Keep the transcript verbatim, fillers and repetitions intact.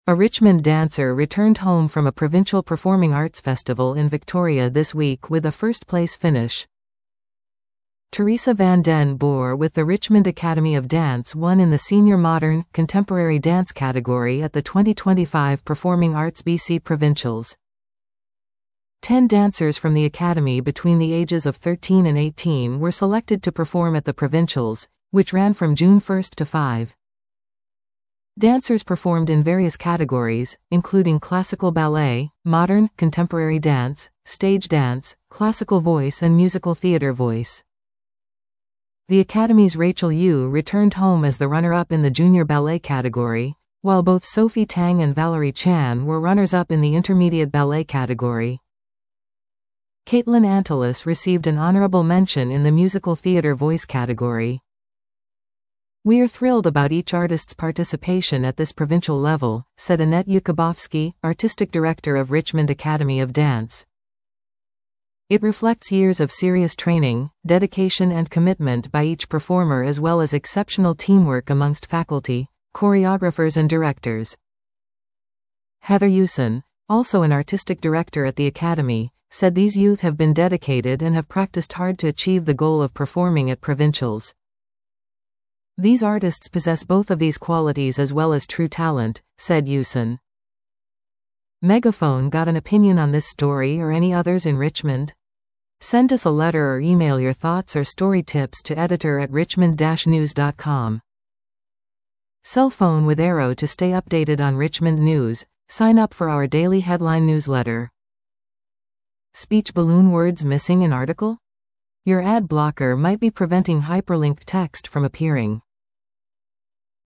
A Richmond dancer returned home from a provincial performing arts festival in Victoria this week with a first-place finish. Teresa van den Boer with the Richmond Academy of Dance won in the Senior Modern, Contemporary Dance category at the twenty twenty-five Performing Arts B C Provincials. Ten dancers from the Academy between the ages of thirteen and eighteen were selected to perform at the Provincials, which ran from June first to fifth. Dancers performed in various categories, including classical ballet, modern, contemporary dance, stage dance, classical voice and musical theatre voice. The Academy's Rachel Yu returned home as the runner-up in the junior ballet category, while both Sophie Tang and Valerie Chan were runners-up in the intermediate ballet category. Caitlin Antelis received an honorable mention in the musical theatre voice category. "We are thrilled about each artist's participation at this provincial level," said Annette Yakubovsky, Artistic Director of Richmond Academy of Dance. "It reflects years of serious training, dedication and commitment by each performer as well as exceptional teamwork amongst faculty, choreographers and directors." Heather Hewson, also an artistic director at the Academy, said these youth have been dedicated and have practiced hard to achieve the goal of performing at provincials. "These artists possess both of these qualities as well as true talent," said Hewson. Megaphone got an opinion on this story or any others in Richmond? Send us a letter or email your thoughts or story tips to editor at richmond dash news dot com. Cell phone with Arrow to stay updated on Richmond news. Sign up for our daily headline newsletter. Speech balloon words missing in article? Your ad blocker might be preventing hyperlinked text from appearing.